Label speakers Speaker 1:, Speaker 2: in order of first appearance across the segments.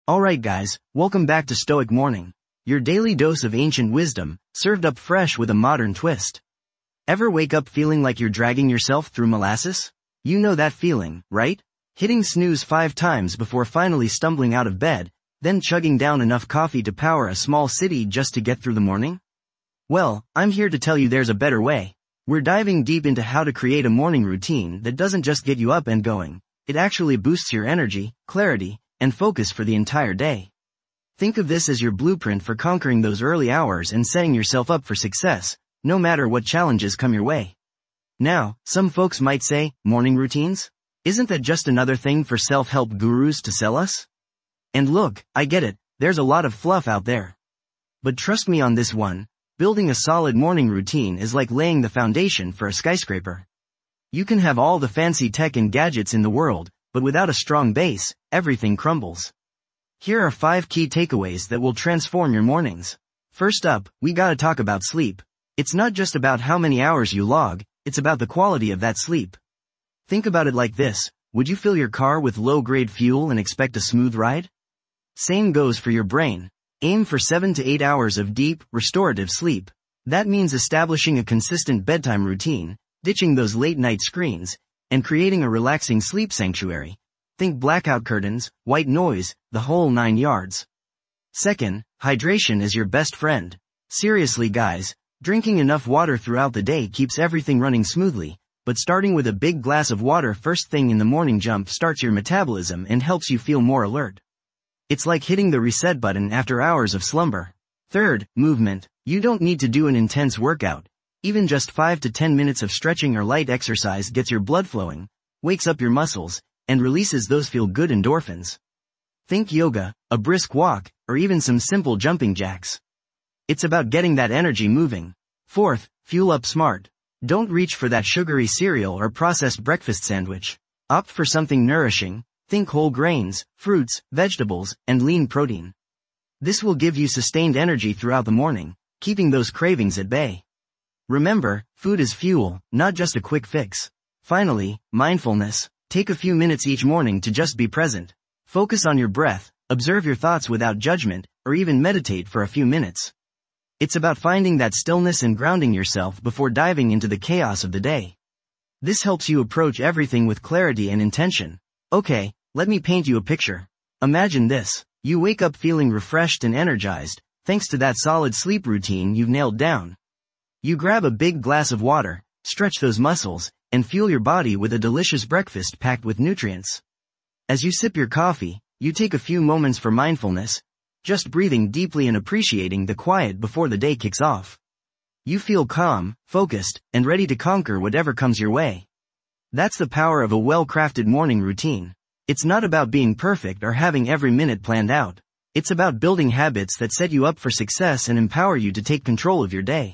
Speaker 1: Alright guys, welcome back to Stoic Morning, your daily dose of ancient wisdom, served up fresh with a modern twist. Ever wake up feeling like you're dragging yourself through molasses? You know that feeling, right? Hitting snooze 5 times before finally stumbling out of bed, then chugging down enough coffee to power a small city just to get through the morning? Well, I'm here to tell you there's a better way. We're diving deep into how to create a morning routine that doesn't just get you up and going, it actually boosts your energy, clarity, and focus for the entire day. Think of this as your blueprint for conquering those early hours and setting yourself up for success, no matter what challenges come your way. Now, some folks might say, morning routines? Isn't that just another thing for self-help gurus to sell us? And look, I get it, there's a lot of fluff out there. But trust me on this one, building a solid morning routine is like laying the foundation for a skyscraper. You can have all the fancy tech and gadgets in the world, but without a strong base, everything crumbles. Here are 5 key takeaways that will transform your mornings. First up, we gotta talk about sleep. It's not just about how many hours you log, it's about the quality of that sleep. Think about it like this, would you fill your car with low-grade fuel and expect a smooth ride? Same goes for your brain. Aim for 7 to 8 hours of deep, restorative sleep. That means establishing a consistent bedtime routine, ditching those late-night screens, and creating a relaxing sleep sanctuary. Think blackout curtains, white noise, the whole 9 yards. Second, hydration is your best friend. Seriously guys, drinking enough water throughout the day keeps everything running smoothly, but starting with a big glass of water first thing in the morning jump-starts your metabolism and helps you feel more alert. It's like hitting the reset button after hours of slumber. Third, movement. You don't need to do an intense workout. Even just 5 to 10 minutes of stretching or light exercise gets your blood flowing, wakes up your muscles, and releases those feel-good endorphins. Think yoga, a brisk walk, or even some simple jumping jacks. It's about getting that energy moving. Fourth, fuel up smart. Don't reach for that sugary cereal or processed breakfast sandwich. Opt for something nourishing. Think whole grains, fruits, vegetables, and lean protein. This will give you sustained energy throughout the morning, keeping those cravings at bay. Remember, food is fuel, not just a quick fix. Finally, mindfulness. Take a few minutes each morning to just be present. Focus on your breath, observe your thoughts without judgment, or even meditate for a few minutes. It's about finding that stillness and grounding yourself before diving into the chaos of the day. This helps you approach everything with clarity and intention. Okay, let me paint you a picture. Imagine this. You wake up feeling refreshed and energized, thanks to that solid sleep routine you've nailed down. You grab a big glass of water, stretch those muscles, and fuel your body with a delicious breakfast packed with nutrients. As you sip your coffee, you take a few moments for mindfulness, just breathing deeply and appreciating the quiet before the day kicks off. You feel calm, focused, and ready to conquer whatever comes your way. That's the power of a well-crafted morning routine. It's not about being perfect or having every minute planned out. It's about building habits that set you up for success and empower you to take control of your day.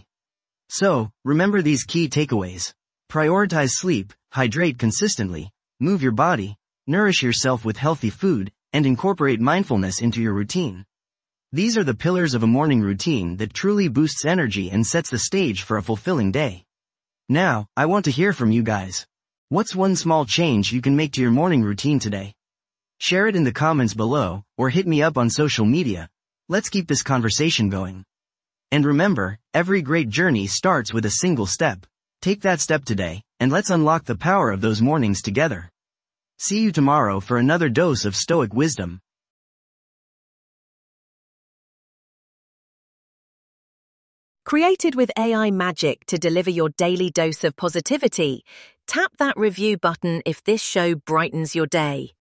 Speaker 1: So, remember these key takeaways. Prioritize sleep, hydrate consistently, move your body, nourish yourself with healthy food, and incorporate mindfulness into your routine. These are the pillars of a morning routine that truly boosts energy and sets the stage for a fulfilling day. Now, I want to hear from you guys. What's one small change you can make to your morning routine today? Share it in the comments below, or hit me up on social media. Let's keep this conversation going. And remember, every great journey starts with a single step. Take that step today, and let's unlock the power of those mornings together. See you tomorrow for another dose of Stoic wisdom.
Speaker 2: Created with AI magic to deliver your daily dose of positivity, tap that review button if this show brightens your day.